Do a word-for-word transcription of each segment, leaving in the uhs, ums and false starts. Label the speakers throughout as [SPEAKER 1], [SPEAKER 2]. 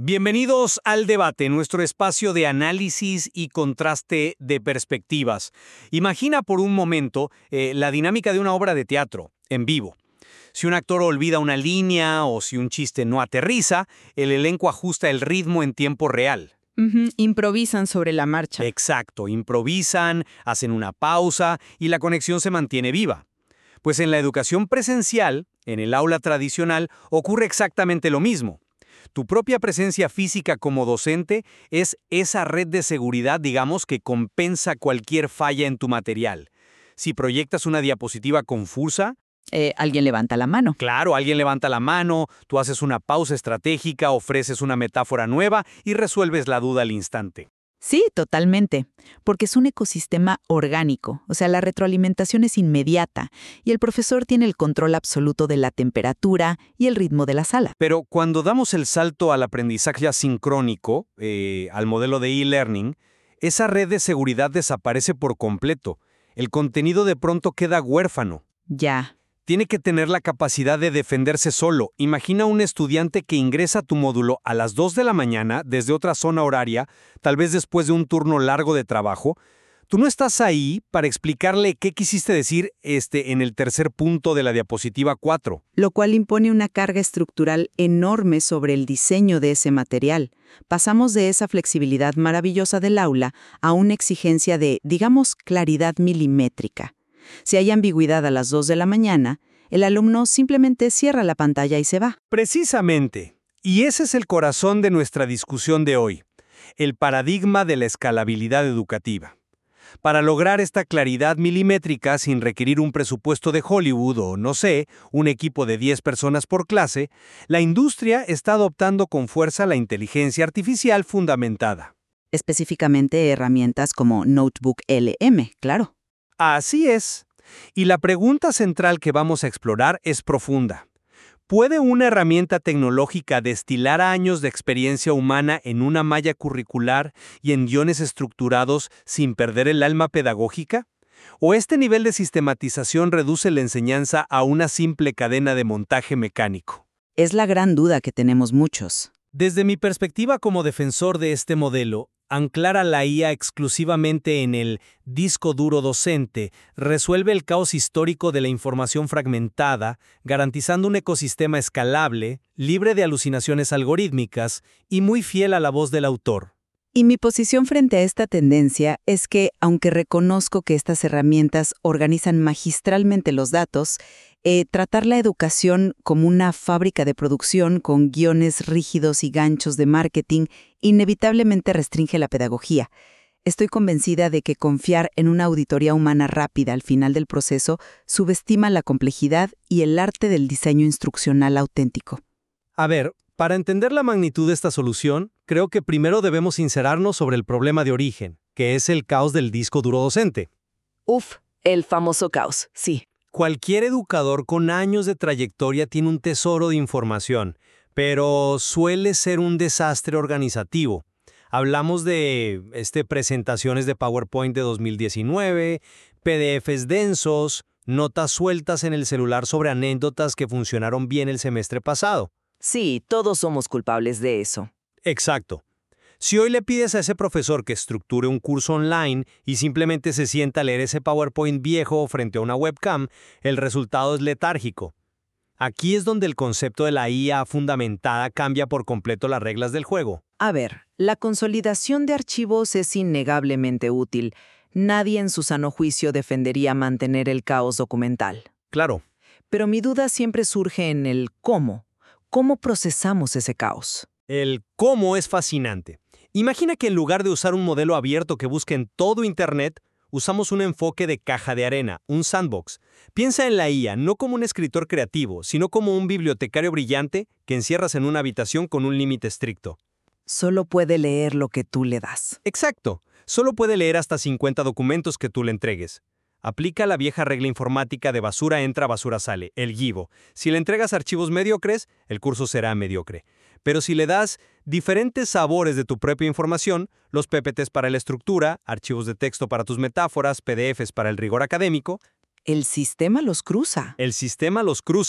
[SPEAKER 1] Bienvenidos al debate, nuestro espacio de análisis y contraste de perspectivas. Imagina por un momento eh, la dinámica de una obra de teatro, en vivo. Si un actor olvida una línea o si un chiste no aterriza, el elenco ajusta el ritmo en tiempo real.
[SPEAKER 2] Ujú, improvisan sobre la marcha.
[SPEAKER 1] Exacto, improvisan, hacen una pausa y la conexión se mantiene viva. Pues en la educación presencial, en el aula tradicional, ocurre exactamente lo mismo. Tu propia presencia física como docente es esa red de seguridad, digamos, que compensa cualquier falla en tu material. Si proyectas una diapositiva confusa,
[SPEAKER 2] Eh, alguien levanta la mano.
[SPEAKER 1] claro, alguien levanta la mano, tú haces una pausa estratégica, ofreces una metáfora nueva y resuelves la duda al instante.
[SPEAKER 2] Sí, totalmente, porque es un ecosistema orgánico, o sea, la retroalimentación es inmediata y el profesor tiene el control absoluto de la temperatura y el ritmo de la sala.
[SPEAKER 1] Pero cuando damos el salto al aprendizaje asincrónico, eh, al modelo de e-learning, esa red de seguridad desaparece por completo. El contenido de pronto queda huérfano.
[SPEAKER 2] Ya.
[SPEAKER 1] Tiene que tener la capacidad de defenderse solo. Imagina un estudiante que ingresa a tu módulo a las dos de la mañana desde otra zona horaria, tal vez después de un turno largo de trabajo. Tú no estás ahí para explicarle qué quisiste decir este, en el tercer punto de la diapositiva cuatro.
[SPEAKER 3] Lo cual impone una carga estructural enorme sobre el diseño de ese material. Pasamos de esa flexibilidad maravillosa del aula a una exigencia de, digamos, claridad milimétrica. Si hay ambigüedad a las dos de la mañana, el alumno simplemente cierra la pantalla y se va.
[SPEAKER 1] Precisamente. Y ese es el corazón de nuestra discusión de hoy, el paradigma de la escalabilidad educativa. Para lograr esta claridad milimétrica sin requerir un presupuesto de Hollywood o, no sé, un equipo de diez personas por clase, la industria está adoptando con fuerza la inteligencia artificial fundamentada.
[SPEAKER 3] Específicamente herramientas como Notebook L M, claro.
[SPEAKER 1] Así es. Y la pregunta central que vamos a explorar es profunda. ¿Puede una herramienta tecnológica destilar años de experiencia humana en una malla curricular y en guiones estructurados sin perder el alma pedagógica? ¿O este nivel de sistematización reduce la enseñanza a una simple cadena de montaje mecánico?
[SPEAKER 3] Es la gran duda que tenemos muchos.
[SPEAKER 1] Desde mi perspectiva como defensor de este modelo, anclar a la I A exclusivamente en el disco duro docente resuelve el caos histórico de la información fragmentada, garantizando un ecosistema escalable, libre de alucinaciones algorítmicas y muy fiel a la voz del autor.
[SPEAKER 3] Y mi posición frente a esta tendencia es que, aunque reconozco que estas herramientas organizan magistralmente los datos, eh, tratar la educación como una fábrica de producción con guiones rígidos y ganchos de marketing inevitablemente restringe la pedagogía. Estoy convencida de que confiar en una auditoría humana rápida al final del proceso subestima la complejidad y el arte del diseño instruccional auténtico.
[SPEAKER 1] A ver, para entender la magnitud de esta solución, creo que primero debemos sincerarnos sobre el problema de origen, que es el caos del disco duro docente.
[SPEAKER 4] Uf, el famoso caos, sí.
[SPEAKER 1] Cualquier educador con años de trayectoria tiene un tesoro de información, pero suele ser un desastre organizativo. Hablamos de este, presentaciones de PowerPoint de dos mil diecinueve, P D Efes densos, notas sueltas en el celular sobre anécdotas que funcionaron bien el semestre pasado.
[SPEAKER 4] Sí, todos somos culpables de eso.
[SPEAKER 1] Exacto. Si hoy le pides a ese profesor que estructure un curso online y simplemente se sienta a leer ese PowerPoint viejo frente a una webcam, el resultado es letárgico. Aquí es donde el concepto de la I A fundamentada cambia por completo las reglas del juego.
[SPEAKER 4] A ver, la consolidación de archivos es innegablemente útil. Nadie en su sano juicio defendería mantener el caos documental.
[SPEAKER 1] Claro.
[SPEAKER 4] Pero mi duda siempre surge en el cómo. ¿Cómo procesamos ese caos?
[SPEAKER 1] El cómo es fascinante. Imagina que en lugar de usar un modelo abierto que busque en todo Internet, usamos un enfoque de caja de arena, un sandbox. Piensa en la I A no como un escritor creativo, sino como un bibliotecario brillante que encierras en una habitación con un límite estricto.
[SPEAKER 4] Solo puede leer lo que tú le das.
[SPEAKER 1] Exacto. Solo puede leer hasta cincuenta documentos que tú le entregues. Aplica la vieja regla informática de basura entra, basura sale, el GIBO. Si le entregas archivos mediocres, el curso será mediocre. Pero si le das diferentes sabores de tu propia información, los P P Ts para la estructura, archivos de texto para tus metáforas, P D Efes para el rigor académico,
[SPEAKER 4] El sistema los cruza.
[SPEAKER 1] el sistema los cruza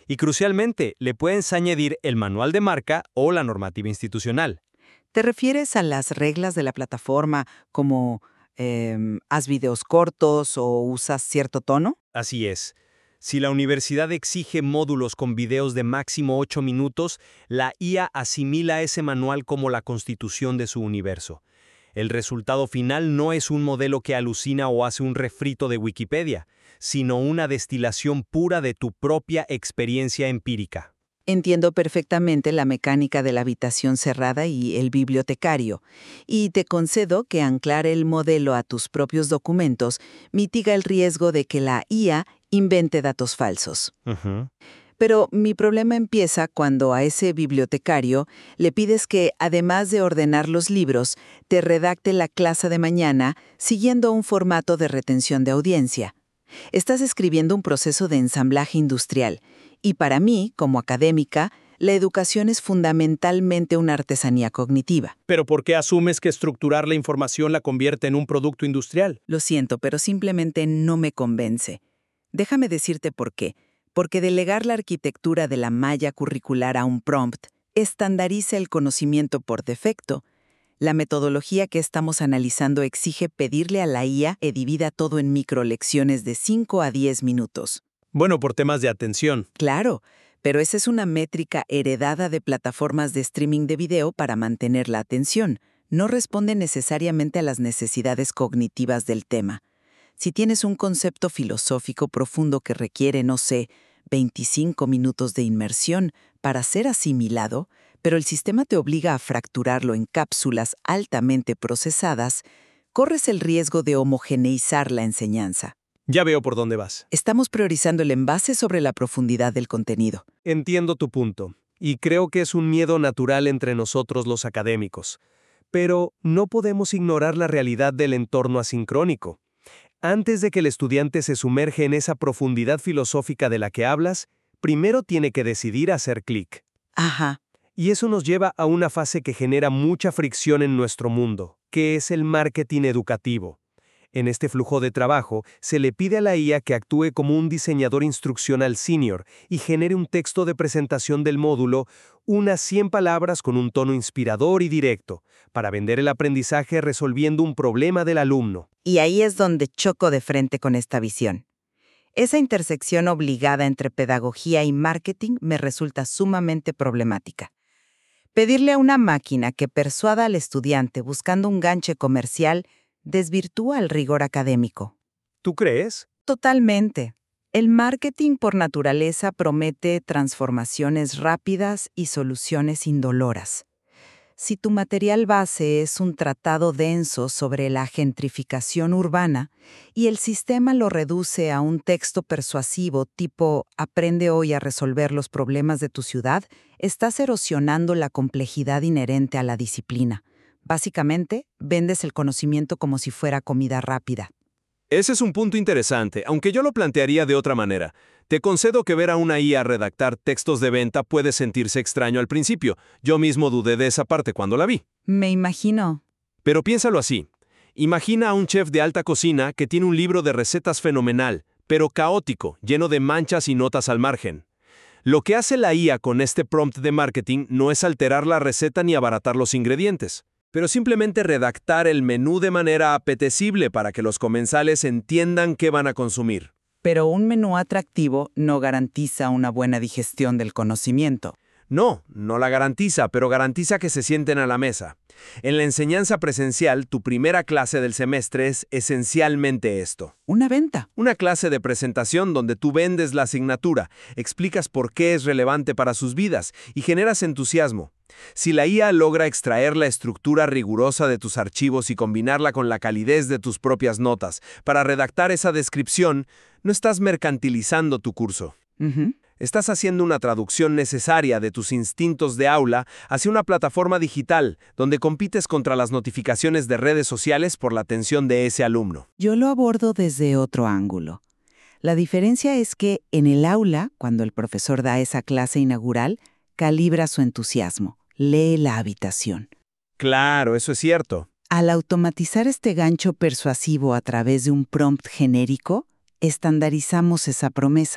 [SPEAKER 1] Y crucialmente, le puedes añadir el manual de marca o la normativa institucional.
[SPEAKER 4] ¿Te refieres a las reglas de la plataforma como em, haz videos cortos o usas cierto tono?
[SPEAKER 1] Así es. Si la universidad exige módulos con videos de máximo ocho minutos, la I A asimila ese manual como la constitución de su universo. El resultado final no es un modelo que alucina o hace un refrito de Wikipedia, sino una destilación pura de tu propia experiencia empírica.
[SPEAKER 4] Entiendo perfectamente la mecánica de la habitación cerrada y el bibliotecario, y te concedo que anclar el modelo a tus propios documentos mitiga el riesgo de que la I A invente datos falsos.
[SPEAKER 1] Uh-huh.
[SPEAKER 4] Pero mi problema empieza cuando a ese bibliotecario le pides que, además de ordenar los libros, te redacte la clase de mañana siguiendo un formato de retención de audiencia. Estás escribiendo un proceso de ensamblaje industrial, y para mí, como académica, la educación es fundamentalmente una artesanía cognitiva.
[SPEAKER 5] ¿Pero por qué asumes que estructurar la información la convierte en un producto industrial?
[SPEAKER 4] Lo siento, pero simplemente no me convence. Déjame decirte por qué. Porque delegar la arquitectura de la malla curricular a un prompt estandariza el conocimiento por defecto. La metodología que estamos analizando exige pedirle a la I A que divida todo en microlecciones de cinco a diez minutos.
[SPEAKER 5] Bueno, por temas de atención.
[SPEAKER 4] Claro, pero esa es una métrica heredada de plataformas de streaming de video para mantener la atención. No responde necesariamente a las necesidades cognitivas del tema. Si tienes un concepto filosófico profundo que requiere, no sé, veinticinco minutos de inmersión para ser asimilado, pero el sistema te obliga a fracturarlo en cápsulas altamente procesadas, corres el riesgo de homogeneizar la enseñanza.
[SPEAKER 5] Ya veo por dónde vas.
[SPEAKER 4] Estamos priorizando el envase sobre la profundidad del contenido.
[SPEAKER 1] Entiendo tu punto, y creo que es un miedo natural entre nosotros los académicos. Pero no podemos ignorar la realidad del entorno asincrónico. Antes de que el estudiante se sumerge en esa profundidad filosófica de la que hablas, primero tiene que decidir hacer clic.
[SPEAKER 4] Ajá.
[SPEAKER 1] Y eso nos lleva a una fase que genera mucha fricción en nuestro mundo, que es el marketing educativo. En este flujo de trabajo, se le pide a la I A que actúe como un diseñador instruccional senior y genere un texto de presentación del módulo, unas cien palabras con un tono inspirador y directo, para vender el aprendizaje resolviendo un problema del alumno.
[SPEAKER 3] Y ahí es donde choco de frente con esta visión. Esa intersección obligada entre pedagogía y marketing me resulta sumamente problemática. Pedirle a una máquina que persuada al estudiante buscando un ganche comercial desvirtúa el rigor académico.
[SPEAKER 1] ¿Tú crees?
[SPEAKER 3] Totalmente. El marketing por naturaleza promete transformaciones rápidas y soluciones indoloras. Si tu material base es un tratado denso sobre la gentrificación urbana y el sistema lo reduce a un texto persuasivo tipo «Aprende hoy a resolver los problemas de tu ciudad», estás erosionando la complejidad inherente a la disciplina. Básicamente, vendes el conocimiento como si fuera comida rápida.
[SPEAKER 1] Ese es un punto interesante, aunque yo lo plantearía de otra manera. Te concedo que ver a una I A redactar textos de venta puede sentirse extraño al principio. Yo mismo dudé de esa parte cuando la vi.
[SPEAKER 3] Me imagino.
[SPEAKER 1] Pero piénsalo así. Imagina a un chef de alta cocina que tiene un libro de recetas fenomenal, pero caótico, lleno de manchas y notas al margen. Lo que hace la I A con este prompt de marketing no es alterar la receta ni abaratar los ingredientes, pero simplemente redactar el menú de manera apetecible para que los comensales entiendan qué van a consumir.
[SPEAKER 4] Pero un menú atractivo no garantiza una buena digestión del conocimiento.
[SPEAKER 1] No, no la garantiza, pero garantiza que se sienten a la mesa. En la enseñanza presencial, tu primera clase del semestre es esencialmente esto.
[SPEAKER 4] Una venta.
[SPEAKER 1] Una clase de presentación donde tú vendes la asignatura, explicas por qué es relevante para sus vidas y generas entusiasmo. Si la I A logra extraer la estructura rigurosa de tus archivos y combinarla con la calidez de tus propias notas para redactar esa descripción, no estás mercantilizando tu curso.
[SPEAKER 4] Uh-huh.
[SPEAKER 1] Estás haciendo una traducción necesaria de tus instintos de aula hacia una plataforma digital donde compites contra las notificaciones de redes sociales por la atención de ese alumno.
[SPEAKER 3] Yo lo abordo desde otro ángulo. La diferencia es que en el aula, cuando el profesor da esa clase inaugural, calibra su entusiasmo, lee la habitación.
[SPEAKER 1] Claro, eso es cierto.
[SPEAKER 3] Al automatizar este gancho persuasivo a través de un prompt genérico, estandarizamos esa promesa.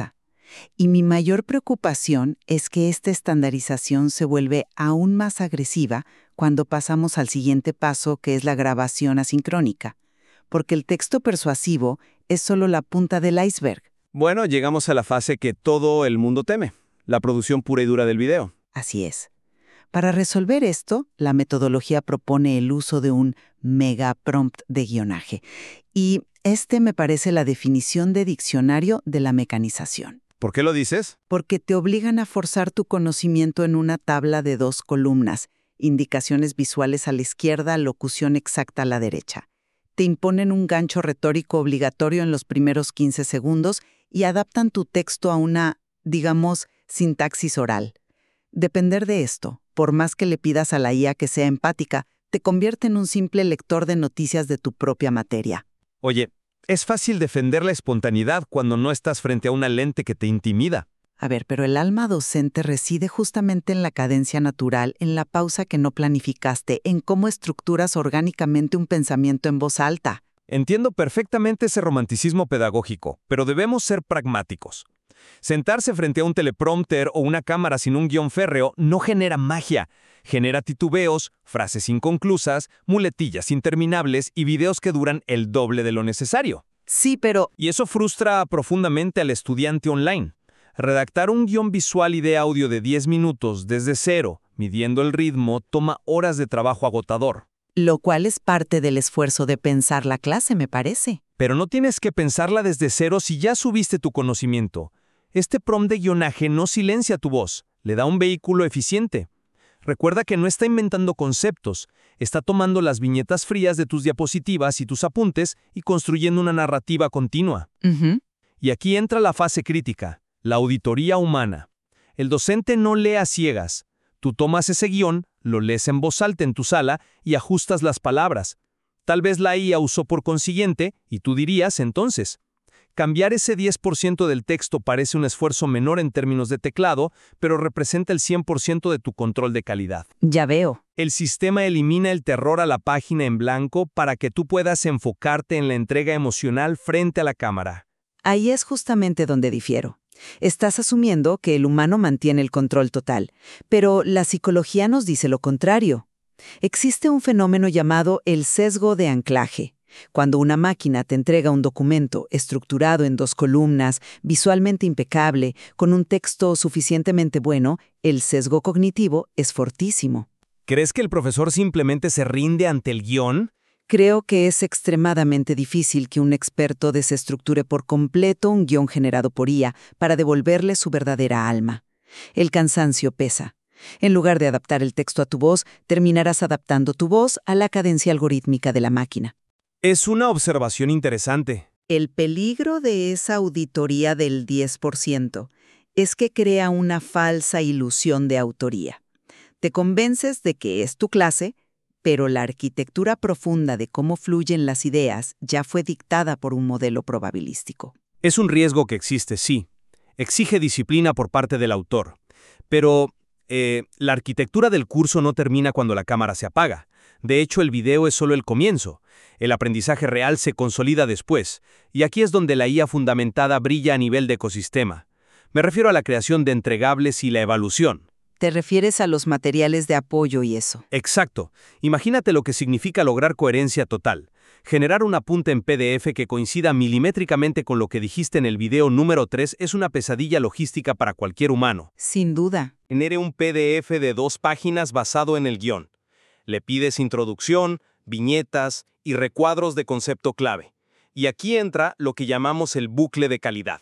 [SPEAKER 4] Y mi mayor preocupación es que esta estandarización se vuelve aún más agresiva cuando pasamos al siguiente paso, que es la grabación asincrónica, porque el texto persuasivo es solo la punta del iceberg.
[SPEAKER 1] Bueno, llegamos a la fase que todo el mundo teme, la producción pura y dura del video.
[SPEAKER 4] Así es. Para resolver esto, la metodología propone el uso de un mega prompt de guionaje. Y este me parece la definición de diccionario de la mecanización.
[SPEAKER 1] ¿Por qué lo dices?
[SPEAKER 4] Porque te obligan a forzar tu conocimiento en una tabla de dos columnas, indicaciones visuales a la izquierda, locución exacta a la derecha. Te imponen un gancho retórico obligatorio en los primeros quince segundos y adaptan tu texto a una, digamos, sintaxis oral. Depender de esto, por más que le pidas a la I A que sea empática, te convierte en un simple lector de noticias de tu propia materia.
[SPEAKER 1] Oye, es fácil defender la espontaneidad cuando no estás frente a una lente que te intimida.
[SPEAKER 4] A ver, pero el alma docente reside justamente en la cadencia natural, en la pausa que no planificaste, en cómo estructuras orgánicamente un pensamiento en voz alta.
[SPEAKER 1] Entiendo perfectamente ese romanticismo pedagógico, pero debemos ser pragmáticos. Sentarse frente a un teleprompter o una cámara sin un guión férreo no genera magia. Genera titubeos, frases inconclusas, muletillas interminables y videos que duran el doble de lo necesario.
[SPEAKER 4] Sí, pero...
[SPEAKER 1] Y eso frustra profundamente al estudiante online. Redactar un guión visual y de audio de diez minutos desde cero, midiendo el ritmo, toma horas de trabajo agotador.
[SPEAKER 4] Lo cual es parte del esfuerzo de pensar la clase, me parece.
[SPEAKER 1] Pero no tienes que pensarla desde cero si ya subiste tu conocimiento. Este prompt de guionaje no silencia tu voz, le da un vehículo eficiente. Recuerda que no está inventando conceptos, está tomando las viñetas frías de tus diapositivas y tus apuntes y construyendo una narrativa continua.
[SPEAKER 4] Uh-huh.
[SPEAKER 1] Y aquí entra la fase crítica, la auditoría humana. El docente no lee a ciegas. Tú tomas ese guión, lo lees en voz alta en tu sala y ajustas las palabras. Tal vez la I A usó por consiguiente, y tú dirías entonces. Cambiar ese diez por ciento del texto parece un esfuerzo menor en términos de teclado, pero representa el cien por ciento de tu control de calidad.
[SPEAKER 4] Ya veo.
[SPEAKER 1] El sistema elimina el terror a la página en blanco para que tú puedas enfocarte en la entrega emocional frente a la cámara.
[SPEAKER 4] Ahí es justamente donde difiero. Estás asumiendo que el humano mantiene el control total, pero la psicología nos dice lo contrario. Existe un fenómeno llamado el sesgo de anclaje. Cuando una máquina te entrega un documento estructurado en dos columnas, visualmente impecable, con un texto suficientemente bueno, el sesgo cognitivo es fortísimo.
[SPEAKER 1] ¿Crees que el profesor simplemente se rinde ante el guión?
[SPEAKER 4] Creo que es extremadamente difícil que un experto desestructure por completo un guión generado por I A para devolverle su verdadera alma. El cansancio pesa. En lugar de adaptar el texto a tu voz, terminarás adaptando tu voz a la cadencia algorítmica de la máquina.
[SPEAKER 1] Es una observación interesante.
[SPEAKER 4] El peligro de esa auditoría del diez por ciento es que crea una falsa ilusión de autoría. Te convences de que es tu clase, pero la arquitectura profunda de cómo fluyen las ideas ya fue dictada por un modelo probabilístico.
[SPEAKER 1] Es un riesgo que existe, sí. Exige disciplina por parte del autor. Pero eh, la arquitectura del curso no termina cuando la cámara se apaga. De hecho, el video es solo el comienzo. El aprendizaje real se consolida después, y aquí es donde la I A fundamentada brilla a nivel de ecosistema. Me refiero a la creación de entregables y la evaluación.
[SPEAKER 4] ¿Te refieres a los materiales de apoyo y eso?
[SPEAKER 1] Exacto. Imagínate lo que significa lograr coherencia total. Generar un apunte en P D F que coincida milimétricamente con lo que dijiste en el video número tres es una pesadilla logística para cualquier humano.
[SPEAKER 4] Sin duda.
[SPEAKER 1] Genere un P D F de dos páginas basado en el guión. Le pides introducción, viñetas y recuadros de concepto clave. Y aquí entra lo que llamamos el bucle de calidad.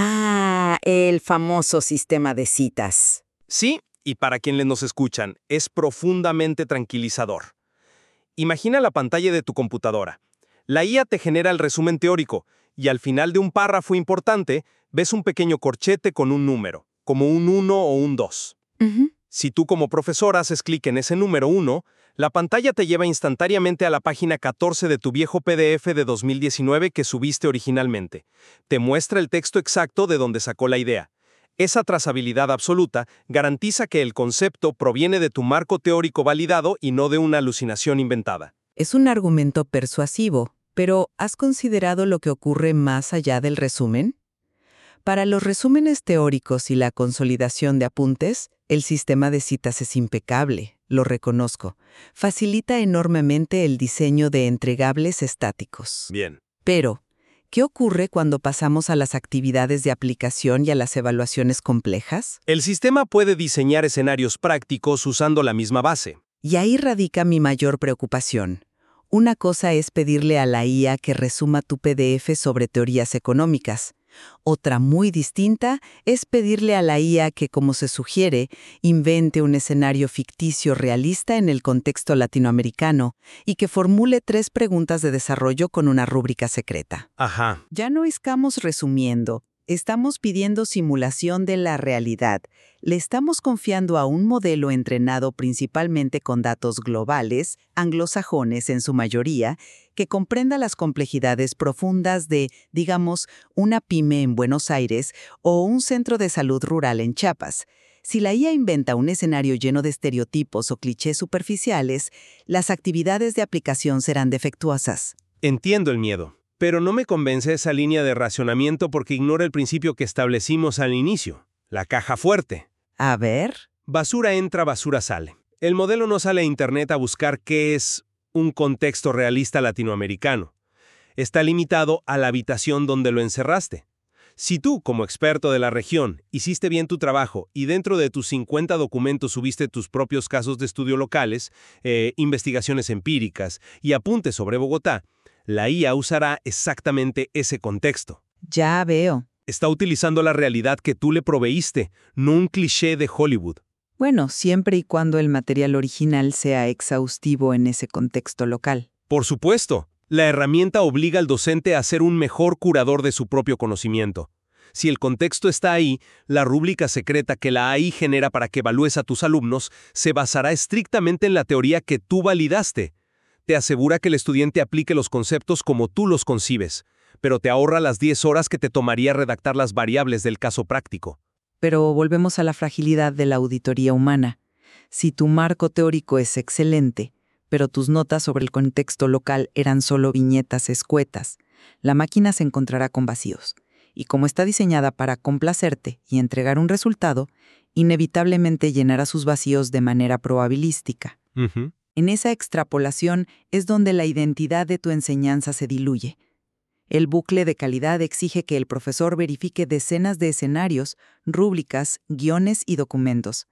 [SPEAKER 3] Ah, el famoso sistema de citas.
[SPEAKER 1] Sí, y para quienes nos escuchan, es profundamente tranquilizador. Imagina la pantalla de tu computadora. La I A te genera el resumen teórico, y al final de un párrafo importante, ves un pequeño corchete con un número, como un uno o un dos.
[SPEAKER 3] Uh-huh.
[SPEAKER 1] Si tú como profesor haces clic en ese número uno, la pantalla te lleva instantáneamente a la página catorce de tu viejo P D F de dos mil diecinueve que subiste originalmente. Te muestra el texto exacto de donde sacó la idea. Esa trazabilidad absoluta garantiza que el concepto proviene de tu marco teórico validado y no de una alucinación inventada.
[SPEAKER 3] Es un argumento persuasivo, pero ¿has considerado lo que ocurre más allá del resumen?
[SPEAKER 4] Para los resúmenes teóricos y la consolidación de apuntes, el sistema de citas es impecable, lo reconozco. Facilita enormemente el diseño de entregables estáticos.
[SPEAKER 1] Bien.
[SPEAKER 4] Pero, ¿qué ocurre cuando pasamos a las actividades de aplicación y a las evaluaciones complejas?
[SPEAKER 1] El sistema puede diseñar escenarios prácticos usando la misma base.
[SPEAKER 4] Y ahí radica mi mayor preocupación. Una cosa es pedirle a la I A que resuma tu P D F sobre teorías económicas. Otra muy distinta es pedirle a la I A que, como se sugiere, invente un escenario ficticio realista en el contexto latinoamericano y que formule tres preguntas de desarrollo con una rúbrica secreta.
[SPEAKER 1] Ajá.
[SPEAKER 3] Ya no estamos resumiendo, estamos pidiendo simulación de la realidad. Le estamos confiando a un modelo entrenado principalmente con datos globales, anglosajones en su mayoría, que comprenda las complejidades profundas de, digamos, una pyme en Buenos Aires o un centro de salud rural en Chiapas. Si la I A inventa un escenario lleno de estereotipos o clichés superficiales, las actividades de aplicación serán defectuosas.
[SPEAKER 1] Entiendo el miedo, pero no me convence esa línea de racionamiento porque ignora el principio que establecimos al inicio, la caja fuerte.
[SPEAKER 4] A ver.
[SPEAKER 1] Basura entra, basura sale. El modelo no sale a Internet a buscar qué es un contexto realista latinoamericano. Está limitado a la habitación donde lo encerraste. Si tú, como experto de la región, hiciste bien tu trabajo y dentro de tus cincuenta documentos subiste tus propios casos de estudio locales, eh, investigaciones empíricas y apuntes sobre Bogotá, la I A usará exactamente ese contexto.
[SPEAKER 3] Ya veo.
[SPEAKER 1] Está utilizando la realidad que tú le proveíste, no un cliché de Hollywood.
[SPEAKER 3] Bueno, siempre y cuando el material original sea exhaustivo en ese contexto local.
[SPEAKER 1] Por supuesto, la herramienta obliga al docente a ser un mejor curador de su propio conocimiento. Si el contexto está ahí, la rúbrica secreta que la A I genera para que evalúes a tus alumnos se basará estrictamente en la teoría que tú validaste. Te asegura que el estudiante aplique los conceptos como tú los concibes, pero te ahorra las diez horas que te tomaría redactar las variables del caso práctico.
[SPEAKER 3] Pero volvemos a la fragilidad de la auditoría humana. Si tu marco teórico es excelente, pero tus notas sobre el contexto local eran solo viñetas escuetas, la máquina se encontrará con vacíos. Y como está diseñada para complacerte y entregar un resultado, inevitablemente llenará sus vacíos de manera probabilística.
[SPEAKER 1] Uh-huh.
[SPEAKER 3] En esa extrapolación es donde la identidad de tu enseñanza se diluye. El bucle de calidad exige que el profesor verifique decenas de escenarios, rúbricas, guiones y documentos.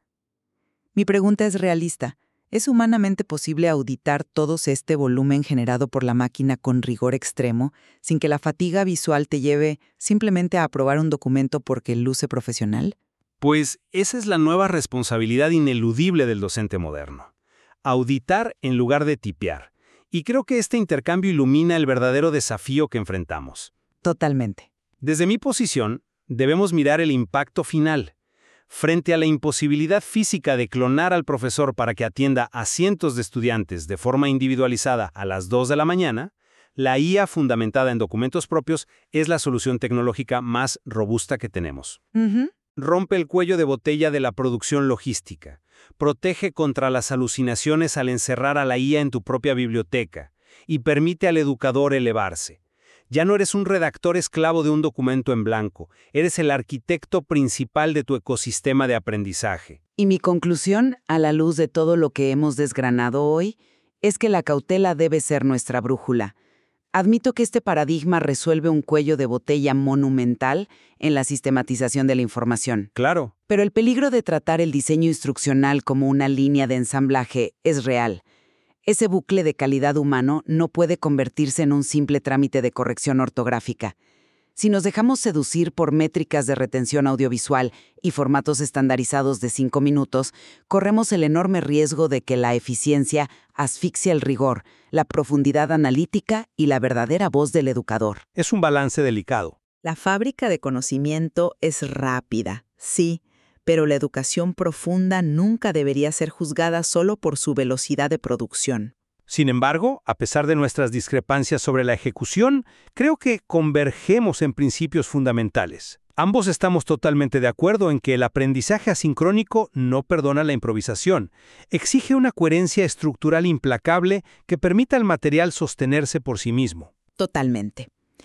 [SPEAKER 3] Mi pregunta es realista. ¿Es humanamente posible auditar todo este volumen generado por la máquina con rigor extremo, sin que la fatiga visual te lleve simplemente a aprobar un documento porque luce profesional?
[SPEAKER 1] Pues esa es la nueva responsabilidad ineludible del docente moderno. Auditar en lugar de tipear. Y creo que este intercambio ilumina el verdadero desafío que enfrentamos.
[SPEAKER 3] Totalmente.
[SPEAKER 1] Desde mi posición, debemos mirar el impacto final. Frente a la imposibilidad física de clonar al profesor para que atienda a cientos de estudiantes de forma individualizada a las dos de la mañana, la I A fundamentada en documentos propios es la solución tecnológica más robusta que tenemos.
[SPEAKER 3] Uh-huh.
[SPEAKER 1] Rompe el cuello de botella de la producción logística. Protege contra las alucinaciones al encerrar a la I A en tu propia biblioteca y permite al educador elevarse. Ya no eres un redactor esclavo de un documento en blanco, eres el arquitecto principal de tu ecosistema de aprendizaje.
[SPEAKER 3] Y mi conclusión, a la luz de todo lo que hemos desgranado hoy, es que la cautela debe ser nuestra brújula. Admito que este paradigma resuelve un cuello de botella monumental en la sistematización de la información.
[SPEAKER 1] Claro.
[SPEAKER 3] Pero el peligro de tratar el diseño instruccional como una línea de ensamblaje es real. Ese bucle de calidad humano no puede convertirse en un simple trámite de corrección ortográfica. Si nos dejamos seducir por métricas de retención audiovisual y formatos estandarizados de cinco minutos, corremos el enorme riesgo de que la eficiencia asfixie el rigor, la profundidad analítica y la verdadera voz del educador.
[SPEAKER 1] Es un balance delicado.
[SPEAKER 4] La fábrica de conocimiento es rápida, sí, pero la educación profunda nunca debería ser juzgada solo por su velocidad de producción.
[SPEAKER 1] Sin embargo, a pesar de nuestras discrepancias sobre la ejecución, creo que convergemos en principios fundamentales. Ambos estamos totalmente de acuerdo en que el aprendizaje asincrónico no perdona la improvisación. Exige una coherencia estructural implacable que permita al material sostenerse por sí mismo.
[SPEAKER 4] Totalmente.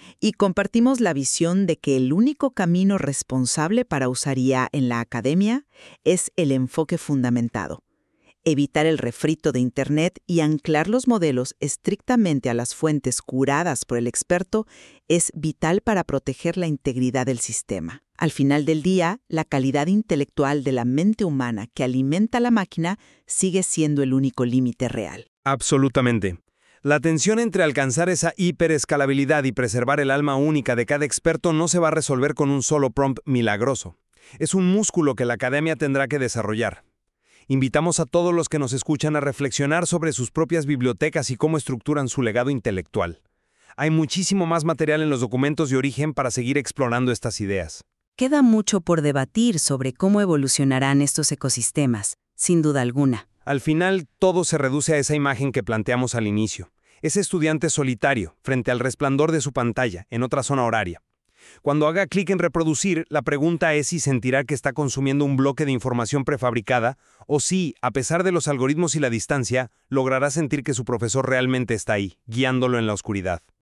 [SPEAKER 4] Y compartimos la visión de que el único camino responsable para usar I A en la academia es el enfoque fundamentado. Evitar el refrito de Internet y anclar los modelos estrictamente a las fuentes curadas por el experto es vital para proteger la integridad del sistema. Al final del día, la calidad intelectual de la mente humana que alimenta la máquina sigue siendo el único límite real.
[SPEAKER 1] Absolutamente. La tensión entre alcanzar esa hiperescalabilidad y preservar el alma única de cada experto no se va a resolver con un solo prompt milagroso. Es un músculo que la academia tendrá que desarrollar. Invitamos a todos los que nos escuchan a reflexionar sobre sus propias bibliotecas y cómo estructuran su legado intelectual. Hay muchísimo más material en los documentos de origen para seguir explorando estas ideas.
[SPEAKER 3] Queda mucho por debatir sobre cómo evolucionarán estos ecosistemas, sin duda alguna.
[SPEAKER 1] Al final, todo se reduce a esa imagen que planteamos al inicio. Ese estudiante solitario, frente al resplandor de su pantalla, en otra zona horaria. Cuando haga clic en reproducir, la pregunta es si sentirá que está consumiendo un bloque de información prefabricada o si, a pesar de los algoritmos y la distancia, logrará sentir que su profesor realmente está ahí, guiándolo en la oscuridad.